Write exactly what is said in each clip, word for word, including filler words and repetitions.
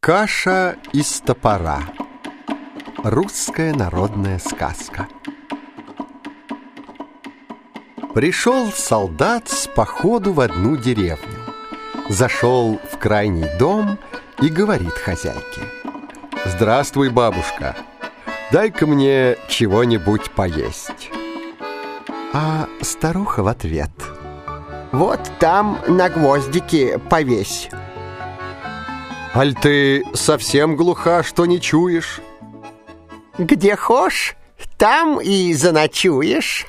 Каша из топора. Русская народная сказка. Пришел солдат с походу в одну деревню. Зашел в крайний дом и говорит хозяйке: «Здравствуй, бабушка, дай-ка мне чего-нибудь поесть». А старуха в ответ: «Вот там на гвоздике повесь». «Аль ты совсем глуха, что не чуешь?» «Где хошь, там и заночуешь».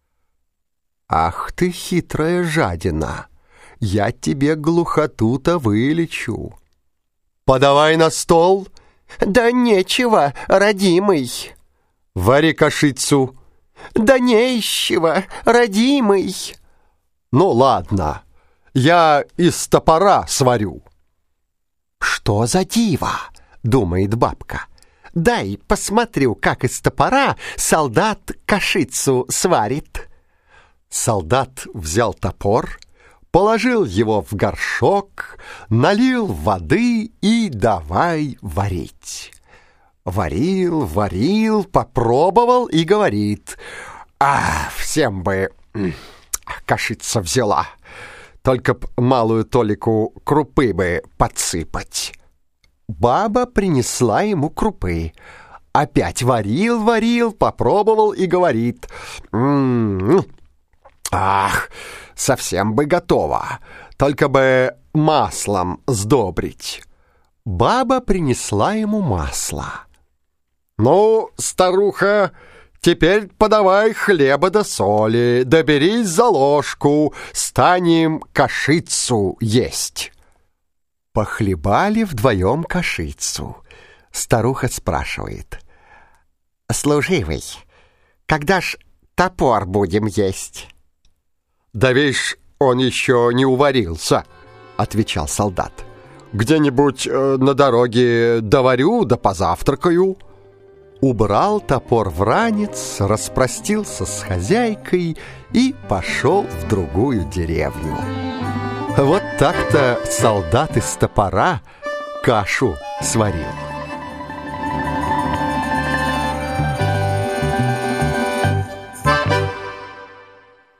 «Ах ты хитрая жадина, я тебе глухоту-то вылечу. Подавай на стол». «Да нечего, родимый». «Вари кашицу». «Да нечего, родимый». «Ну ладно, я из топора сварю». «Что за диво?» — думает бабка. «Дай посмотрю, как из топора солдат кашицу сварит». Солдат взял топор, положил его в горшок, налил воды и давай варить. Варил, варил, попробовал и говорит: «А, всем бы кашица взяла, только б малую толику крупы бы подсыпать». Баба принесла ему крупы. Опять варил, варил, попробовал и говорит: «М-м-м, ах, совсем бы готово, только бы маслом сдобрить». Баба принесла ему масло. «Ну, старуха, теперь подавай хлеба да соли, да берись за ложку, станем кашицу есть». Похлебали вдвоем кашицу. Старуха спрашивает: «Служивый, когда ж топор будем есть?» «Да вишь, он еще не уварился», — отвечал солдат. «Где-нибудь э, на дороге доварю да позавтракаю». Убрал топор в ранец, распростился с хозяйкой и пошел в другую деревню. Вот так-то солдат из топора кашу сварил.